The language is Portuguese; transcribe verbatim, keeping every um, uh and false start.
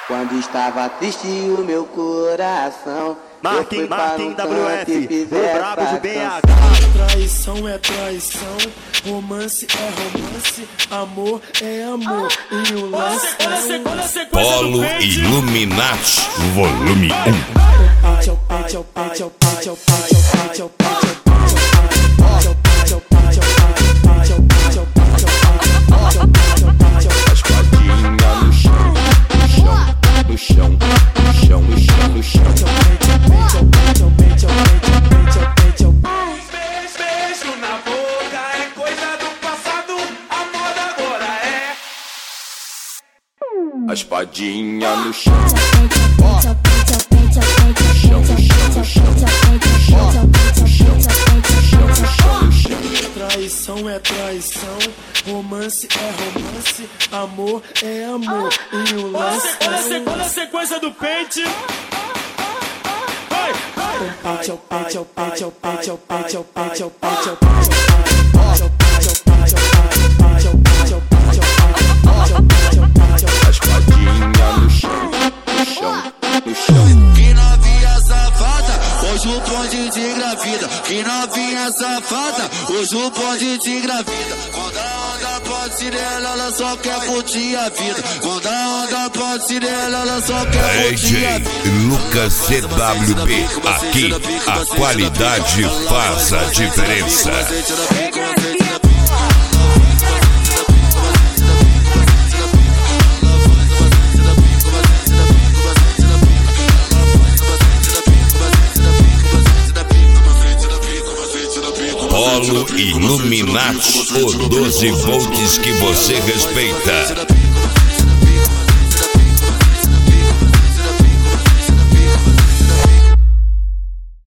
Quando estava triste o meu coração, Martin, Martin, W F, o brabo do B H. Traição é traição, romance é romance, amor é amor, e o lance é um... Polo Illuminati, volume um. No chão, no chão, no chão, no chão. Beijo na boca é coisa do passado, a moda agora é. A espadinha no chão. No chão, no chão, no chão. No chão, no chão, no chão, no chão. Traição é traição, romance é romance, amor é amor, e o lance é um... Olha a sequência do pente. Pente ao pente ao pente ao pente ao pente ao pente ao pente ao A espadinha no chão, no chão, no chão. Que novinha safada, hoje o bonde de engravida. Que novinha safada, hoje o bonde de engravida. Quando a onda pode nela, ela só quer curtir a vida. Quando a onda pode nela, ela só quer curtir a vida. D J Lucas C W B, aqui a qualidade faz a diferença. Polo Illuminati, o doze volts que você respeita.